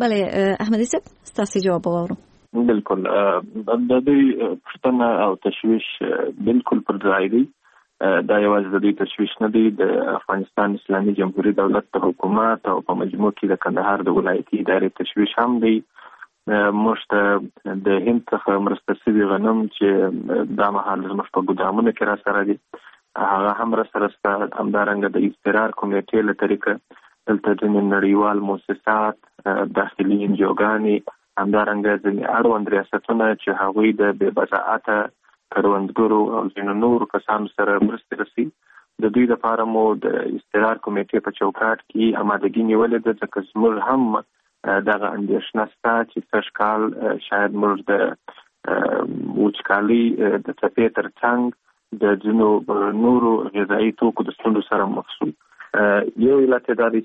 بله احمدي صاحب ستاسو جواب وورو. بالکل د دې پښتنه او تشویش بالکل پر ځای دی. دا یوازې د دې تشویش نه دی، د افغانستان اسلامي جمهوریت دولت د حکومت او په مجموع کې د کندهار د ولایتي ادارې تشویش هم دی. موږ ته د هند څخه مرسته شوي غنم چې دا مهال زموږ په ګودامونو کې را سره دي هغه هم را سره شته. همدارنګه د اضطرار کمیټې له طریقه دلته ځینې نړیوال مؤسسات، داخلي انجوګانې، همدارنګه ځینې اړوند ریاستونه چې هغوی د بې بضاعته کروندګرو او ځینو نورو کسانو سره مرستې رسي، د دوی لپاره مو د اضطرار کمیټې په چوکاټ کې آمادګي نیولې ده، ځکه زموږ هم دغه اندېښنه شته چې سږ کال شاید موږ د وچکالۍ د څپې تر څنګ د ځینو نورو غذایي توکو د ستونزو سره مخ شو. یو علت دا دی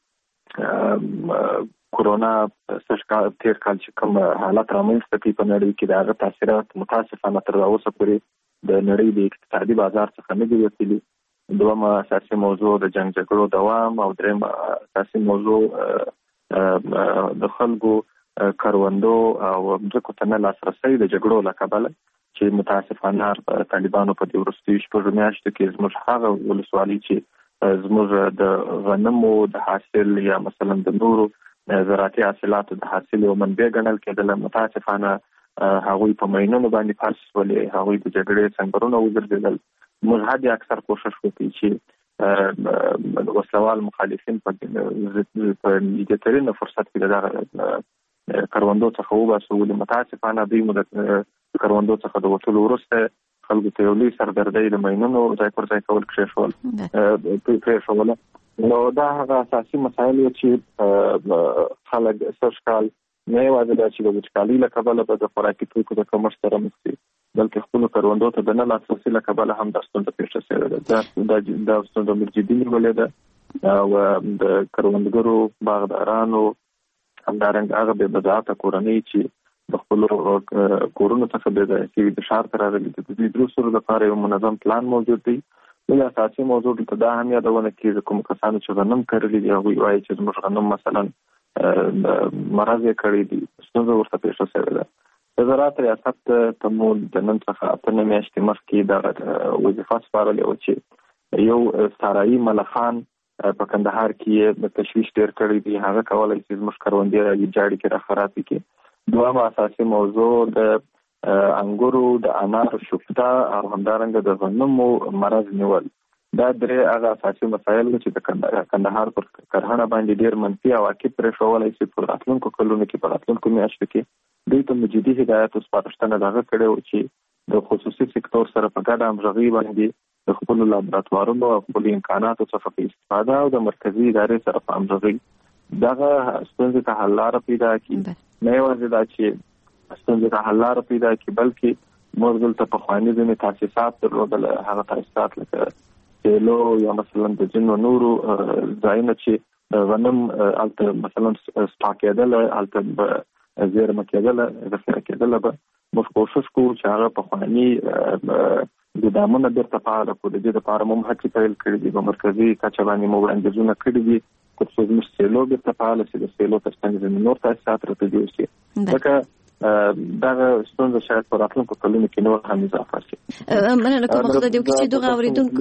چې کورونا تیر کال چې کوم حالت رامنځته کړي په نړۍ کې د هغه تاثیرات متاسفانه تر اوسه پورې د نړۍ د اقتصادي بازار څخه نه دي وتلي. دویمه اساسي موضوع د جنګ جګړو دوام او دریمه اساسي موضوع د خلکو کروندو او ځمکو ته نه لاسرسی د جګړو له کبله چې متاسفانه طالبانو په دې وروستیو شپږو میاشتو کې زموږ هغه ولسوالۍ چې زموږ د غنمو د حاصل یا مثلا د نورو زراعتي حاصلاتو د حاصل یو منبع ګڼل کېدله، متاسفانه هغوی په ماینونو باندې پاس شولې، هغوی د جګړې سنګرونه وګرځېدل. موږ حد اکثر کوشش وکړو چې وسلوال مخالفین په لږترینه فرصت کې دغه کروندو څخه وباسو، ولې متاسفانه دوی مو د کروندو څخه د وتلو وروسته خلکو ته یو لوی سردردۍ د ماینونو ځای پر ځای کول پرېښوله. نو دا هغه اساسي مسایل چې خلک سږ کال نه یوازې دا چې د وچکالۍ له کبله به د خوراکي توکو د کمښت سره مخ شي، بلکې خپلو کروندو ته د نه لاسرسي له کبله هم دا ستونزه پیښه شوې ده. دا ستونزه موږ جدي نیولې ده او د کروندګرو، باغدارانو، همدارنګه هغه بې بضاعته کورنۍ چې د خپلو کورونو څخه بې ځایه شوي د ښار ته راغلي دي، د دوی دروسو لپاره یو منظم پلان موجود دی. بل اساسي موضوع دلته دا هم یادونه کېږي کوم کسانو چې غنم کرلي دي هغوی وایي چې زموږ غنم مثلا مرض یې کړی دي، ستونزه ورته پیښه شوې ده. د زراعت ریاست ته مو د نن څخه 8 میاشتې مخکې دغه وظیفه سپارلې وه چې یو سارایي ملخان په کندهار کې د تشویش ډېر کړی دي، هغه کولی چې زموږ کروندې را ویجاړي کې را خراب کړي. دویمه اساسي موضوع د انګورو، د انارو شفته او همدارنګه د غنمو مرض نیول. دا درې هغه اساسي مسایل چې د کندهار پر کرهڼه باندې ډېر منفي عواقب پرېښولی شي. په راتلونکو کلونو کې، په راتلونکو میاشتو کې دوی ته جدي هدایت سپارښتنه دغه کړې وه چې د خصوصي سکتور سره په ګډه همغږي باندې د خپلو لابراتوارونو او خپلو امکاناتو څخه په استفاده او د مرکزي ادارې سره په همغږي دغه ستونزې ته حل لاره پیدا کړي. نه یوازې دا چې ستونزې ته حل لاره پیدا کړي، بلکې موږ دلته پخواني ځینې تاسیسات درلودل، هغه تاسیسات لکه سیلو یا مثلا د ځینو نورو ځایونه چې غنم هلته مثلا سټاک کېدله، هلته زیرمه کېدله، ذخیره کېدله، به موږ کوشش کوو چې هغه پخواني ګودامونه بیرته فعاله کړو. د دې لپاره مو هڅې پیل کړي دي، په مرکزي کچه باندې مو وړاندیزونه کړي دي تر څو زموږ سیلو بیرته فعاله شي، د سیلو تر څنګ ځینې نور تاسیسات راته جوړ شي. ځکه دغه ستونزه شاید په راتلونکو کلونو کې نور هم اضافه شي. مننه کوم خدای دې وکړي چې دغه اوریدونکو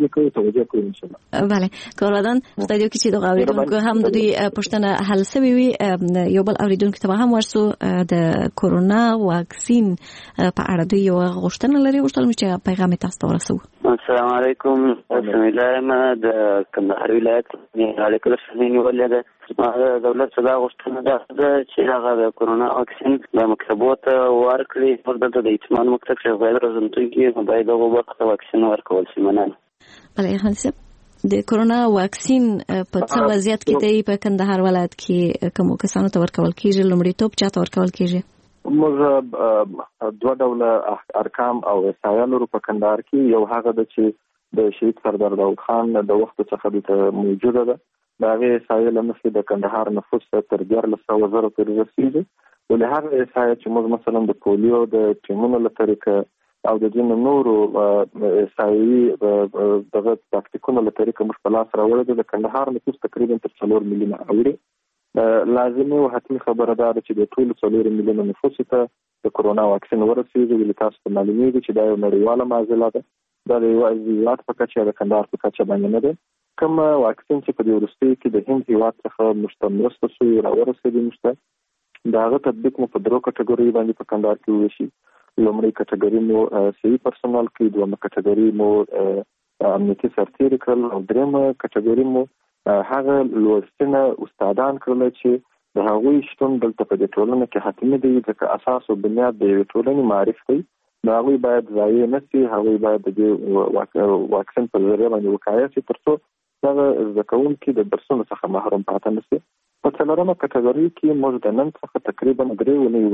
بله کاردان خدای دې وکړي چې دغه اوریدونکو هم د دې پوښتنه حل شوي وي. یو بل اوریدونکو ته هم ورسو د کورونا واکسین په اړه دوی یو غوښتنه لري، غوښتل مې چې پیغام تاسو ته ورسوو. السلام علیکم. بسم الله. د کندهار ولایت اړیکو سره نیولې ده دولت څخه غوښتنه ده چې هغه د کورونا واکسین د مکتبو ته ورکړي. دلته د اطمینان مکتب چې باید روزنتونکي باید هغه وخت واکسین ورکول شي. مننه. بله احمد صاحب، د کورونا واکسین په څه وضعیت کې دی په کندهار ولایت کې؟ کوم کسانو ته ورکول کیږي؟ لومړیتوب چاته ورکول کیږي؟ موږ دوه ډوله ارقام او احصایه لرو په کندهار کې. یو هغه ده چې د شهید سردار داود خان د وخت څخه دلته موجوده ده. د هغې احصایې له مخې د کندهار نفوس تر 1400 پورې رسېږي. ولې هغه احصایه چې موږ مثلا د پولیو د ټیمونو له طریقه او د ځینو نورو احصایي دغه تاکتیکونو له طریقه موږ په لاس راوړی ده، د کندهار نفوس تقریبا تر 4 میلیونه اوړي. لازمي او حتمي خبره ده چې د ټول 4 میلیونه نفوس ته د کرونا واکسین ورسیږي. ولې تاسو ته معلومیږي چې دا یو نړیواله معضله ده. دا د هیواد په کچه د کندهار په کچه باندې نه ده. کوم واکسین چې په دې وروستي کې د هند هیواد څخه مشتمل شوی راورسېدي نشته، دا غو تطبیق مو په درو کټګوري باندې په کندهار کې وشي. لومړی کټګوري مو صحي پرسونل کې، دویمه کټګوري مو امنیتي سرتیري کړل، او دریمه کټګوري مو هغه لوستنه استادان کړل چې د هغوی شتون دلته په دې ټولنه کې حتمي دی، ځکه اساس او بنیاد د ټولنې معرف دی. دا هغوی باید ضایع نه شي، هغوی باید د واکسین په ذریعه باندې وقایه شي ترڅو دغه زده کوونکي د درسونو څخه محروم پاتې نه شي. په څلورمه کټګوري کې موږ د نن څخه تقریبا 3 اونۍ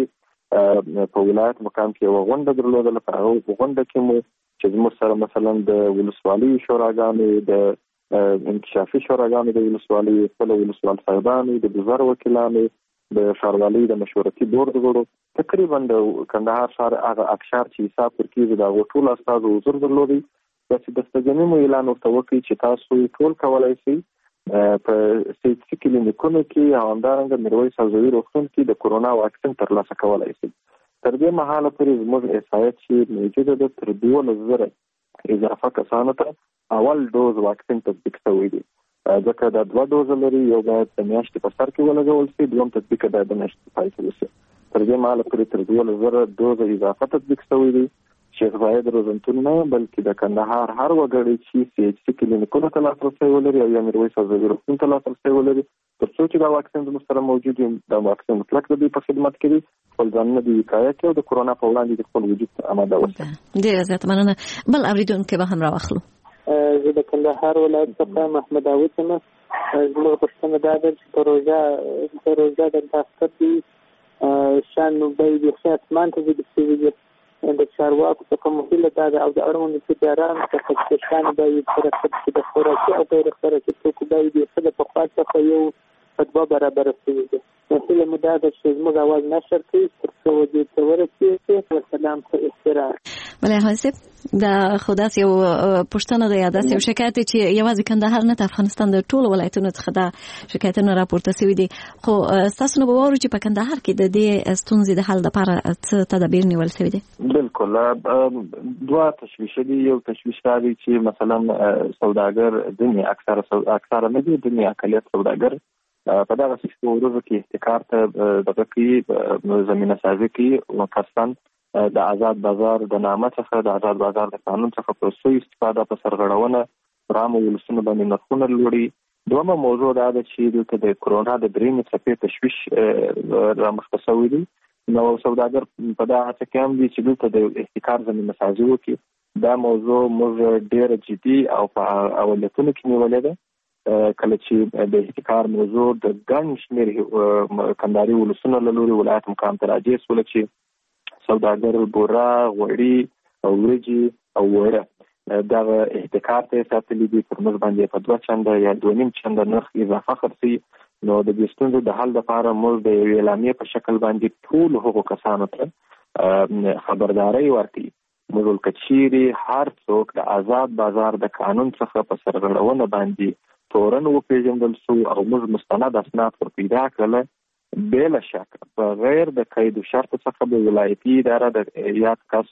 وړاندې په ولایت مقام کې یوه غونډه درلودله. په هغه غونډه کې مو چې زموږ سره مثلا د ولسوالي شوراګانې، د انکشافي شوراګانې د ولسوالۍ، خپل ولسوال صاحبانو، د بزر وکیلانو، د ښاروالۍ د مشورتي بورډ غړو، تقریبا د کندهار ښار هغه اقشار چې حساب ورکېږي د هغو ټولو استازو حضور درلودی. چې د ستجنې مو اعلان ورته وکړي چې تاسو ټول کولی شئ په سیاسي کلینیکونو کې او همدارنګه میرویس هوزوي روغتون کې د کرونا واکسین ترلاسه کولی شئ. تر دې مهاله پورې زموږ احصایه چې موجوده ده تر 12,000 اضافه کسانو ته اول دوز واکسین تطبیق شوی دی، ځکه دا 2 دوز لري. یو باید د میاشتې په سر کې ولګول شي، دویم تطبیق باید د میاشتې پای کې وشي. تر دې مهاله پورې تر 12,000 دوز اضافه تطبیق شوی دی. شیخ زاید روزنتون نه بلکې د کندهار هر وګړی چې CHC کلینیکونو ته لاسرسی ولري او یا میرویس هوزوي روغتون ته لاسرسی ولري، ترڅو چې دا واکسین زموږ سره موجود وي، دا واکسین مطلق د دوی په خدمت کې دی. خپل ځانونه د وقایه کې او د کرونا په وړاندې د خپل وجود آماده اوسي. ډېره زیاته مننه. بل اوریدونکي به هم راواخلو. زه د کندهار ولایت څخه محمد عاود یم. زموږ پوښتنه دا ده چې پروژه د دفتر کې شان باید یو اسمان ته د د چارواکو په کوم هیله دا او د اړوندو ادارو په تشکیل باید پرې د خوراکي او غیر خوراکي توکو باید د پخوا څخه یو فتوا برابر شوي دي. هیله مو دا ده چې زموږ اواز نشر کړي ترڅو دې ته ورسېږي. والسلام په احترام. بله حسب دا خداس یو پښتنه د یاد است یو شکایت چې یوازې کندهار نه افغانستان د ټولو ولایتونو څخه دا شکایتونه راپورته شوي دي. خو تاسو نو باور چې په کندهار کې د دې ستونزې د حل لپاره څه تدابیر نیول شوي دي؟ بالکل دوه تشویش دي. یو تشویش دی چې مثلا سوداګر دنیا اکثره نه دي، دنیا اقلیت سوداګر په دغه سیستم ورځو کې احتکار ته دغه کې زمینه سازي کوي. مفصل د آزاد بازار د نامه څخه، د آزاد بازار د قانون څخه په سوء استفاده، په سرغړونه رام ولسونه باندې نرخونه لوړي. دومره موضوع دا ده چې دلته د کرونا د درېمې څپې تشویش رامخته شوی دی. نو سوداګر په دغه هڅه کې هم دي چې دلته د احتکار زمینه سازي وکړي. دا موضوع موږ ډېره جدي او په اولتونو کې نیولې ده. کله چې د احتکار موضوع د ګڼ شمېر کندهاري ولسونو له لوري ولایت مقام ته راجع شوله چې سوداګر بوره، غوړي او وریجې او وړه دغه احتکار ته ساتلي دي، پر موږ باندې په 2 چنده یا 2.5 چنده نرخ اضافه خرڅي. نو د دې ستونزې د حل لپاره موږ د یوې اعلامیې په شکل باندې ټول هغو کسانو ته خبرداری ورکړي. موږ کچيري هر څوک د آزاد بازار د قانون څخه په سرغړونه باندې تورن وپېژندل شو او موږ مستند اسناد ور پیدا کړل. بلا شک بغیر د قید و شرط څخه به ولایتي اداره د یاد کس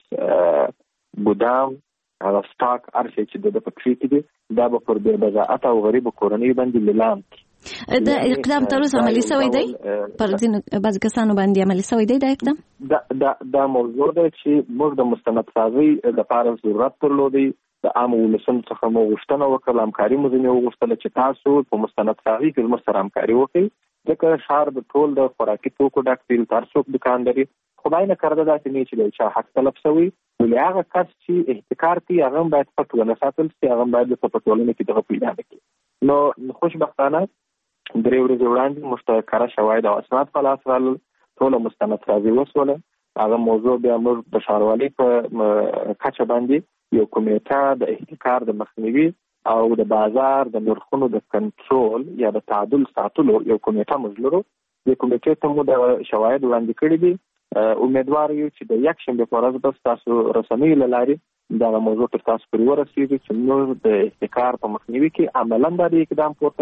ګودام او سټاک ارشي چې د پکې کې دي دا به پر بې بضاعت او غریب کورنۍ باندې لیلام کی. دا اقدام تر اوسه عملي شوی دی؟ پر دې بعض کسانو باندې عملي شوی دی دا اقدام؟ دا موضوع ده چې موږ د مستند سازي لپاره ضرورت درلودي. د عام ولسونو څخه مو غوښتنه وکړه، همکاري مو ځینې وغوښتله چې تاسو په مستند سازي کې زموږ سره همکاري وکړئ، ځکه ښار د ټول د خوراکي توکو ډک دی، هر څوک دکان لري. خدای نه کرده داسې نه چې د چا حق طلب شوی، ولې هغه کس چې احتکار کوي هغه باید پټ ونه ساتل شي، هغه باید په ټولنه کې دغه پیدا کړي. نو خوشبختانه 3 ورځې وړاندې مستقره شواهد او اسناد په لاس رالل، ټول مستند سازي وسوله. هغه موضوع بیا موږ د ښاروالۍ په کچه باندې یو کمیټه د احتکار د مخنیوي او د بازار د نرخونو د کنټرول یا د تعادل ساتلو یو کمیټه موږ لرو. د کمیټې ته مو د شواهد وړاندې کړي دي. امیدوار یو چې د یکشنبې په ورځ به تاسو رسنۍ له لارې دغه موضوع تر تاسو پورې ورسېږي چې موږ د احتکار په مخنیوي کې عملاً دا اقدام پورته کړي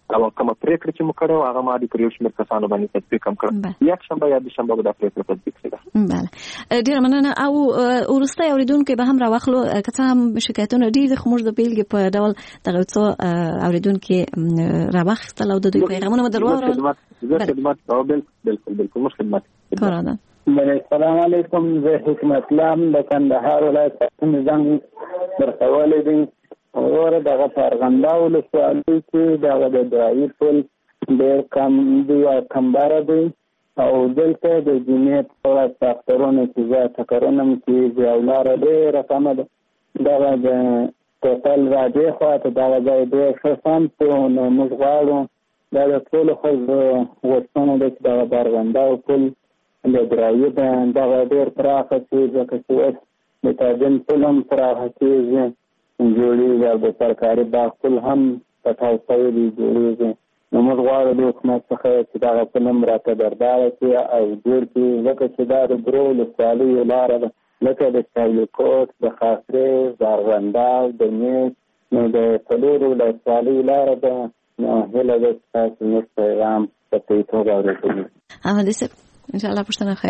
او کوم پریکړه چې مو کړو هغه ما د پریو شمیر کسانو باندې تطبیق هم کړ یک شنبه یا د شنبه د پریکړه تطبیق شوه. بله ډیر مننه. او ورسته اوریدونکو به هم راوخلو که څه هم شکایتونه ډیر خو موږ د بیلګې په ډول دغه څو اوریدونکو راوخستل او د دوی پیغامونه مو درو خدمت او بالکل مش خدمت قرارداد. السلام علیکم. زه حکمت لام د کندهار ولایت نظام برتواله دي. اور دغه پرغندا ولسوالۍ کې دغه د درایي پل ډېر کم دی او کمبار دی او دلته د جنیت په فاکتورونو کې زه تکرارم چې د اولاد ډېر کم ده. دغه د ټوټل راځي خو ته دغه ډېر خصم په موږ غواړو دا د ټول خلکو غوښتنه ده چې دغه پرغندا پل د درایي دغه ډېر پراخه چې ځکه چې د تاجن پلم پراخه کېږي جوړیږي او د سرکاري باغ پل هم په تاسو دی جوړیږي. نو موږ غواړو د حکومت څخه چې دغه پلم راته برداره کړي او جوړ کړي ځکه چې دا د درو ولسوالیو لاره ده لکه د چاولیکوټ د خاصرې د ارغنداو د نیش نو د څلورو ولسوالیو لاره ده. نو هیله ده چې تاسو موږ پیغام په دې توګه اورېدلی. احمدي صاحب انشاءالله پوښتنه خیر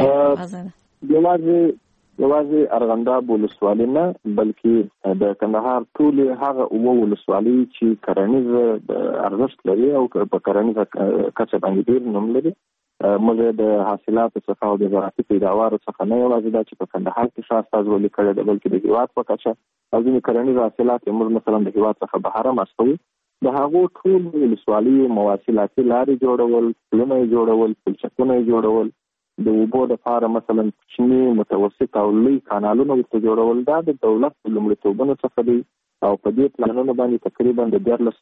یوازې ارغنداب ولسوالۍ نه بلکې د کندهار ټول هغه ولسوالۍ چې کرنیز ارزښت لري او په کرنیز کچه باندې ډېر نوم لري. موږ د حاصلاتو څخه او د زراعتي پیداوارو څخه نه یوازې دا چې په کندهار کې ښه استازولي کړې ده بلکې د هېواد په کچه او ځینې کرنیز حاصلات یې موږ مثلا د هېواد څخه بهر هم استوو. د هغو ټول ولسوالیو مواصلاتي لارې جوړول، پلونه یې جوړول، پلچکونه یې جوړول، د اوبو دپاره مثلا کوچني متوسط او لوی کانالونه ورته جوړول دا د دولت په لومړیتوبونو څخه دی او په دې پلانونو باندې تقریبا د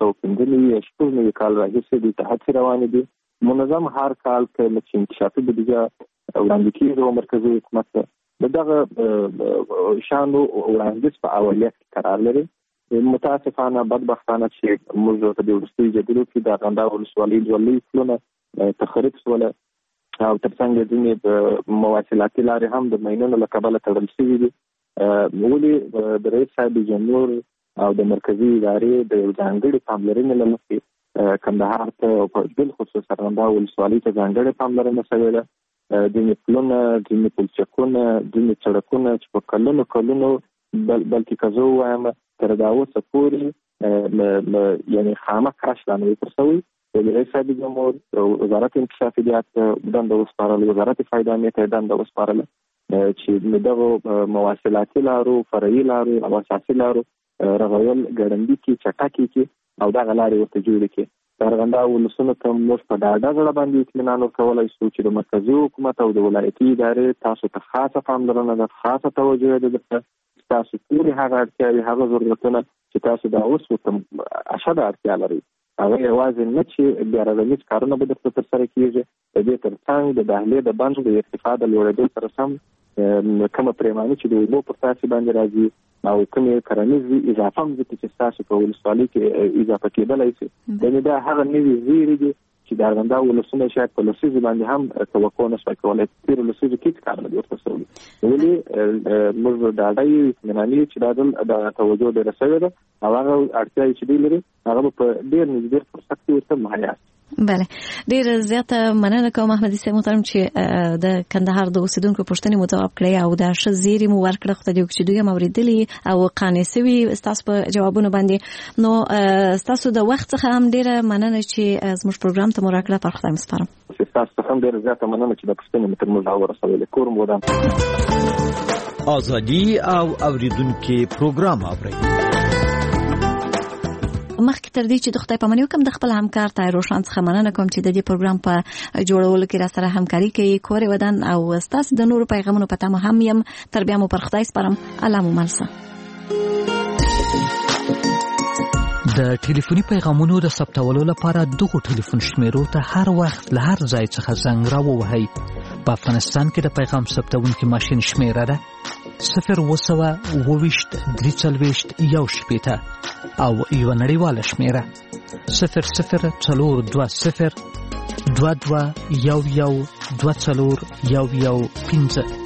1495 کال راهیسې د هڅې روانې دي. منظم هر کال کله چې انکشافي بودیجه وړاندې کېږي مرکزي حکومت دغه شانو وړاندیز په اولیت کې قرار لري. متاسفانه بدبختانه چې موږ په دې وروستیو جګړو کې د ارغنداب ولسوالۍ دوه لوی پلونه تخریب شول او ترڅنګ ځینې مواصلاتي لارې هم د ماینونو له کبله تړل شوي دي. ولې د رئیس صاحب جمهور او د مرکزي ادارې د یو ځانګړي پاملرنې له مخې کندهار ته په بالخصوص ارغنداب ولسوالۍ ته ځانګړې پاملرنه شوې ده. ځینې پلونه، ځینې پلچکونه، ځینې سړکونه چې په کلونو بلکې که زه ووایم تر دا اوسه پورې یعنې خامه کش لا نه وي تر شوی. د رئیس صاحب جمهور وزارت انکشافیات دنده وسپارله، وزارت فایدانې ته دنده وسپارله چې دغه مواصلاتي لارو، فرعي لارو او اساسي لارو رغول ګړندي کې چټکي کې او دغه لارې ورته جوړې کړي. ارغنداب ولسونو ته موږ په ډاډه زړه باندې اطمینان ورکولی شو چې د مرکزي حکومت او د ولایتي ادارې تاسو ته خاصه پاملرنه ده، خاصه توجه ده درته تاسو ټولې هغه اړتیاوې، هغه ضرورتونه چې تاسو دا اوس ورته اشده اړتیا لرئ هغه یوازې نه چې بیا رغنیز کارونه به درته ترسره کېږي، د دې تر څنګ د دهلې د بند د ارتفاع د لوړېدو سره سم کومه پرېماني چې د اوبو پر تاسې باندې راځي او کومې کرنیز اضافه هم ځکه چې ستاسو په ولسوالۍ کې اضافه کېدلی شي. یعنې دا هغه نوي زیرې دي چې د ارغنداب ولسونه شاید په لسیزو باندې هم توقع نه شوای کولی. تېرو لسیزو کې هېڅ کار نه دي ورته شوي. ولې موږ ډاډه یو اطمیناني چې دا ځل د توجه ډېره شوې ده او هغه اړتیاوې چې دوی لري هغه به په ډېر نږدې فرصت کې ورته مهیا شي. بله ډیر زیاته مننه کوم احمدي صاحب محترم چې د کندهار د اوسیدونکو پوښتنې مو ځواب کړی او د ښه زیری مو ورکړه خو د چې دوی هم اوریدلي او قانع سوي تاسو په جوابونو باندې. نو تاسو د وخت څخه هم ډیره مننه چې زموږ پروګرام ته مو راکړه. پر خدای مسپارم. تاسو هم ډیره زیاته مننه چې د پوښتنې متر مو راورسولې. کورم ودان ازادي او اوریدونکو پروګرام اوري. مخکې تر دې چې د خدای پاماني وکم د خپل همکار طاهر روشن څخه مننه کوم چې د دې پروګرام په جوړولو کې را سره همکاري کوي. کورې ودان او تاسو د نورو پیغامونو په تمه هم يم. تر بیا مو پر خدای سپارم. الله مو ملسه. د ټلیفوني پیغامونو د ثبتولو لپاره دغه ټلیفون شمیرو ته هر وخت له هر ځای څخه زنګ راووهئ. په افغانستان کې د پیغام ثبتونکي ماشین شمیره ده 0202341 او یو نړیواله شمیره 00420221124115.